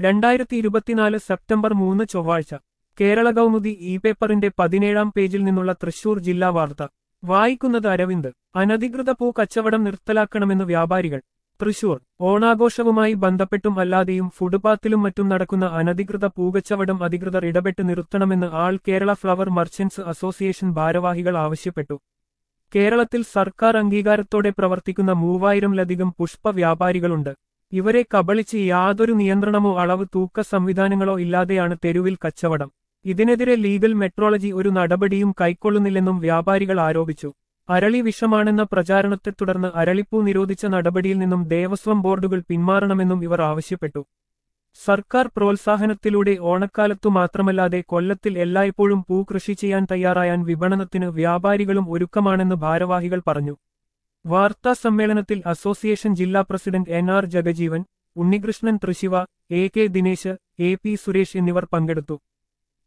2024 September 3 ചൊവ്വാഴ്ച Kerala Kaumudi E പേപ്പറിന്റെ 17-ാം പേജിൽ നിന്നുള്ള തൃശൂർ ജില്ലാ വാർത്ത വായിക്കുന്നത് അരവിന്ദ്. അനധികൃത പൂ കച്ചവടം നിർത്തലാക്കണമെന്ന് വ്യാപാരികൾ. തൃശൂർ ഓണാഘോഷവുമായി ബന്ധപ്പെട്ടും അല്ലാതെയും ഫുട്പാത്തിലും മറ്റും നടക്കുന്ന അനധികൃത പൂക്കച്ചവടം അധികൃതർ ഇടപെട്ട് നിർത്തണമെന്ന് all Kerala flower merchants association ഭാരവാഹികൾ ആവശ്യപ്പെട്ടു. കേരളത്തിൽ സർക്കാർ അംഗീകാരത്തോടെ പ്രവർത്തിക്കുന്ന 3000-ലധികം പുഷ്പ വ്യാപാരികളുണ്ട്. ഇവരെ കബളിച്ച് യാതൊരു നിയന്ത്രണമോ അളവ് തൂക്ക സംവിധാനങ്ങളോ ഇല്ലാതെയാണ് തെരുവിൽ കച്ചവടം. ഇതിനെതിരെ ലീഗൽ മെട്രോളജി ഒരു നടപടിയും കൈക്കൊള്ളുന്നില്ലെന്നും വ്യാപാരികൾ ആരോപിച്ചു. അരളി വിഷമാണെന്ന പ്രചാരണത്തെ തുടർന്ന് അരളിപ്പൂ നിരോധിച്ച നടപടിയിൽ നിന്നും ദേവസ്വം ബോർഡുകൾ പിന്മാറണമെന്നും ഇവർ ആവശ്യപ്പെട്ടു. സർക്കാർ പ്രോത്സാഹനത്തിലൂടെ ഓണക്കാലത്തു മാത്രമല്ലാതെ കൊല്ലത്തിൽ എല്ലായ്പ്പോഴും പൂ കൃഷി ചെയ്യാൻ തയ്യാറായാൻ വിപണനത്തിന് വ്യാപാരികളും ഒരുക്കമാണെന്ന് ഭാരവാഹികൾ പറഞ്ഞു. വാർത്താ സമ്മേളനത്തിൽ അസോസിയേഷൻ ജില്ലാ president NR Jagajeevan, Unnikrishnan Thrishiva, AK Dinesh, AP Suresh എന്നിവർ പങ്കെടുത്തു.